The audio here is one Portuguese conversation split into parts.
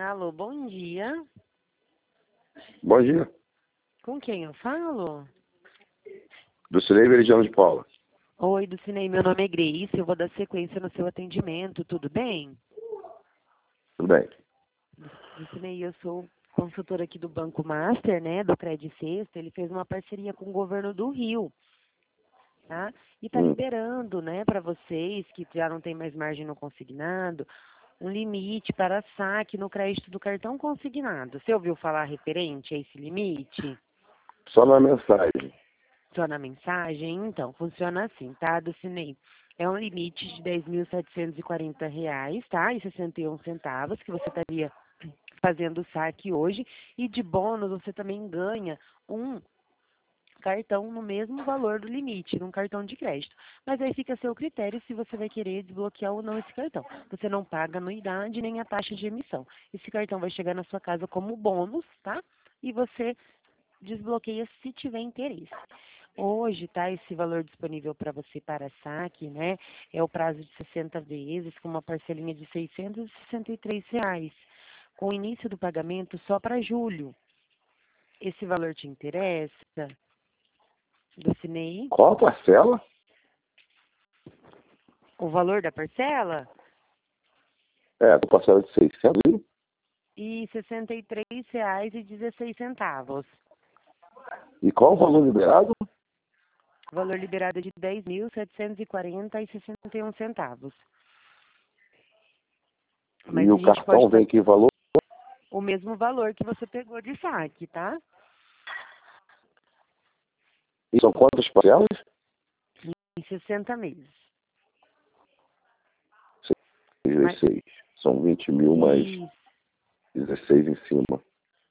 Alô, bom dia. Bom dia. Com quem eu falo? Do Cirei Veridiano de Paula. Oi, do Cinei, meu nome é Grace, eu vou dar sequência no seu atendimento, tudo bem? Tudo bem. Do Cinei, eu sou consultora aqui do Banco Master, né, do Credit Sexta, ele fez uma parceria com o governo do Rio, tá? E tá liberando, né, para vocês que já não tem mais margem no consignado, um limite para saque no crédito do cartão consignado. Você ouviu falar referente a esse limite? Só na mensagem. Só na mensagem? Então, funciona assim, tá, do Cinei? É um limite de R$ 10.740, tá? E 61 centavos que você estaria fazendo o saque hoje. E de bônus você também ganha um cartão no mesmo valor do limite, num cartão de crédito. Mas aí fica a seu critério se você vai querer desbloquear ou não esse cartão. Você não paga anuidade nem a taxa de emissão. Esse cartão vai chegar na sua casa como bônus, tá? E você desbloqueia se tiver interesse. Hoje, tá, esse valor disponível para você para saque, né, é o prazo de 60 vezes, com uma parcelinha de R$ 663, com o início do pagamento só para julho. Esse valor te interessa? Do Cinei? Qual a parcela? O valor da parcela? A parcela de 600. E R$ 63,16. E qual o valor liberado? O valor liberado é de R$ 10.740,61. Mas E a o gente pode cartão vem que valor? o mesmo valor que você pegou de saque, tá? E são quantas parcelas? Em 60 meses. 6 vezes 6. São 20 mil mais Isso. 16 em cima.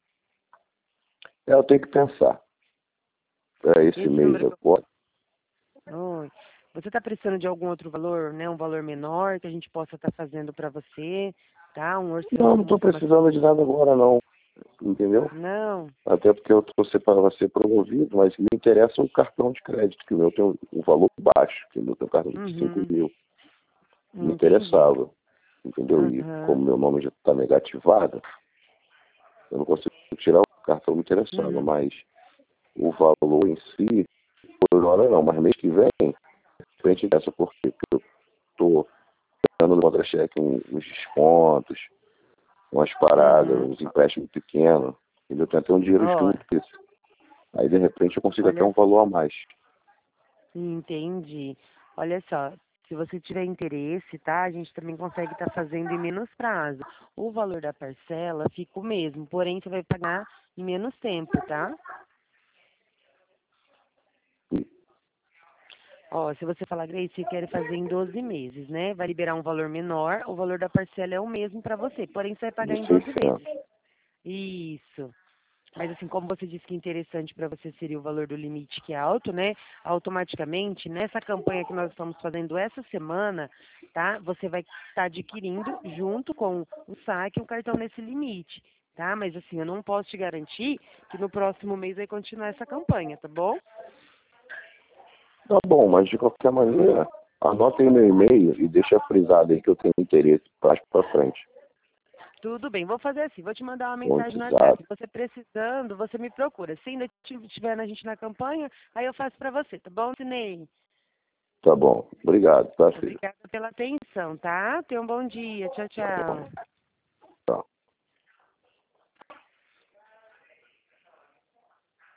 Eu tenho que pensar. Esse mês número. agora. Oi. Você está precisando de algum outro valor, né? Um valor menor que a gente possa estar fazendo para você, tá? Um orçamento. Não estou precisando de nada agora, não. Entendeu? Não. Até porque eu estou separado a ser promovido, mas me interessa o cartão de crédito, que o meu tem um valor baixo, que o meu tem um cartão de 5 mil. Me Entendi. interessava, entendeu? E como Uhum. meu nome já está negativado, eu não consigo tirar o cartão, me interessava, mas o valor em si, por hora não, mas mês que vem, frente dessa, porque eu estou dando no contra-cheque uns descontos, umas paradas, uns empréstimos pequenos, entendeu? Tem até um dinheiro Ó, junto, aí de repente eu consigo até olha, um valor a mais. entendi. Olha só, se você tiver interesse, tá? A gente também consegue estar fazendo em menos prazo. O valor da parcela fica o mesmo, porém você vai pagar em menos tempo, tá? Ó, se você falar, Grace, você quer fazer em 12 meses, né? Vai liberar um valor menor, o valor da parcela é o mesmo para você, porém você vai pagar De em 12 600. vezes. Isso. Mas assim, como você disse que interessante para você seria o valor do limite que é alto, né? Automaticamente, nessa campanha que nós estamos fazendo essa semana, tá? Você vai estar adquirindo, junto com o saque, um cartão nesse limite, tá? Mas assim, eu não posso te garantir que no próximo mês vai continuar essa campanha, tá bom? Tá bom, mas de qualquer maneira, anotem meu e-mail e deixa frisado aí que eu tenho interesse para frente. Tudo bem, vou fazer assim, vou te mandar uma No mensagem no WhatsApp. WhatsApp. Você precisando, você me procura. Se ainda tiver a gente na campanha, aí eu faço para você, tá bom, Sinei? Tá bom. Obrigado, tá, filho? Obrigada pela atenção, tá? Tenha um bom dia. Tchau, Tá bom. tchau.